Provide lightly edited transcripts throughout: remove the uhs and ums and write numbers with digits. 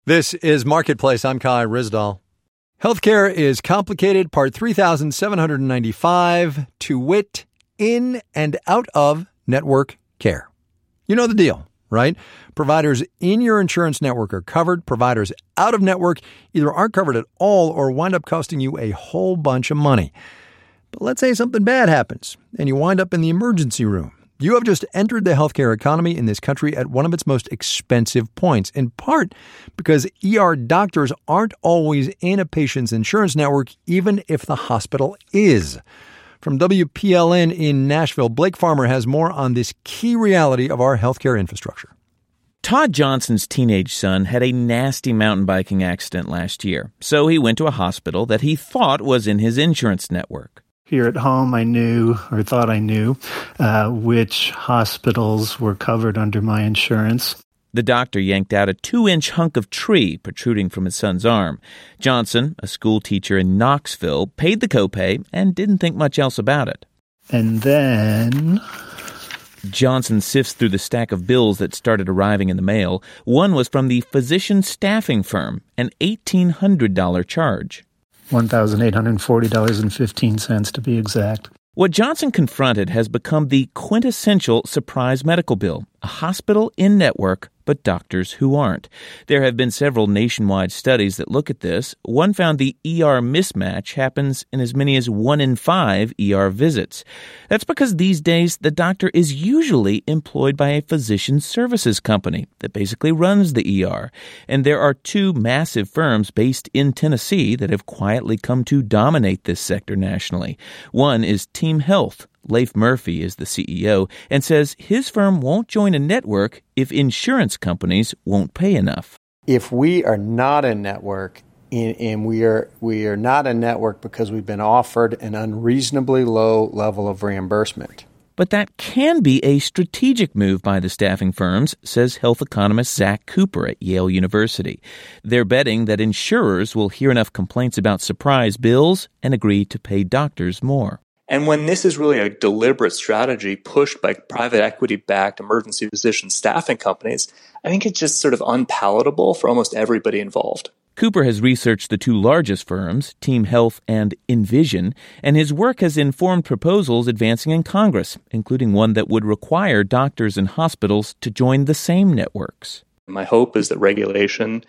This is Marketplace. I'm Kai Rizdal. Healthcare is complicated, part 3795, to wit, in and out of network care. You know the deal, right? Providers in your insurance network are covered. Providers out of network either aren't covered at all or wind up costing you a whole bunch of money. But let's say something bad happens and you wind up in the emergency room. You have just entered the healthcare economy in this country at one of its most expensive points, in part because ER doctors aren't always in a patient's insurance network, even if the hospital is. From WPLN in Nashville, Blake Farmer has more on this key reality of our healthcare infrastructure. Todd Johnson's teenage son had a nasty mountain biking accident last year, so he went to a hospital that he thought was in his insurance network. Here at home, I knew, or thought I knew, which hospitals were covered under my insurance. The doctor yanked out a 2-inch hunk of tree protruding from his son's arm. Johnson, a school teacher in Knoxville, paid the copay and didn't think much else about it. And then Johnson sifts through the stack of bills that started arriving in the mail. One was from the physician staffing firm, an $1,800 charge. $1,840.15 to be exact. What Johnson confronted has become the quintessential surprise medical bill, a hospital in-network, but doctors who aren't. There have been several nationwide studies that look at this. One found the ER mismatch happens in as many as 1 in 5 ER visits. That's because these days the doctor is usually employed by a physician services company that basically runs the ER. And there are 2 massive firms based in Tennessee that have quietly come to dominate this sector nationally. One is Team Health. Leif Murphy is the CEO and says his firm won't join a network if insurance companies won't pay enough. If we are not a network, and we are not a network because we've been offered an unreasonably low level of reimbursement. But that can be a strategic move by the staffing firms, says health economist Zach Cooper at Yale University. They're betting that insurers will hear enough complaints about surprise bills and agree to pay doctors more. And when this is really a deliberate strategy pushed by private equity-backed emergency physician staffing companies, I think it's just sort of unpalatable for almost everybody involved. Cooper has researched the 2 largest firms, Team Health and Envision, and his work has informed proposals advancing in Congress, including one that would require doctors and hospitals to join the same networks. My hope is that regulation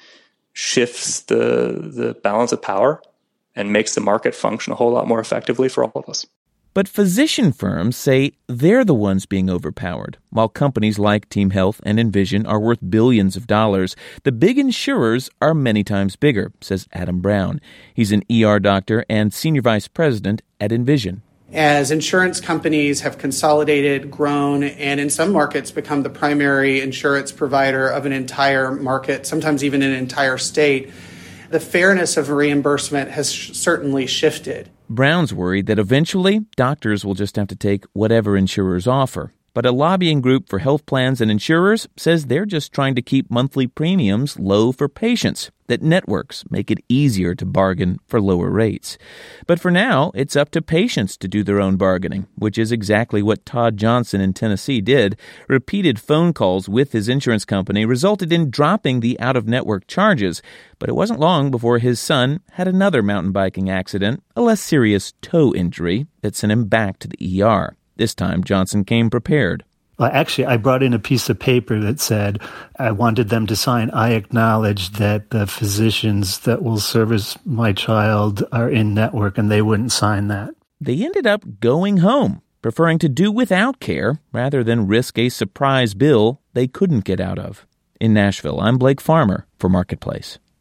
shifts the balance of power and makes the market function a whole lot more effectively for all of us. But physician firms say they're the ones being overpowered. While companies like Team Health and Envision are worth billions of dollars, the big insurers are many times bigger, says Adam Brown. He's an ER doctor and senior vice president at Envision. As insurance companies have consolidated, grown, and in some markets become the primary insurance provider of an entire market, sometimes even an entire state, the fairness of reimbursement has certainly shifted. Brown's worried that eventually doctors will just have to take whatever insurers offer. But a lobbying group for health plans and insurers says they're just trying to keep monthly premiums low for patients, that networks make it easier to bargain for lower rates. But for now, it's up to patients to do their own bargaining, which is exactly what Todd Johnson in Tennessee did. Repeated phone calls with his insurance company resulted in dropping the out-of-network charges, but it wasn't long before his son had another mountain biking accident, a less serious toe injury that sent him back to the ER. This time, Johnson came prepared. Well, actually, I brought in a piece of paper that said I wanted them to sign, I acknowledge that the physicians that will service my child are in network, and they wouldn't sign that. They ended up going home, preferring to do without care rather than risk a surprise bill they couldn't get out of. In Nashville, I'm Blake Farmer for Marketplace.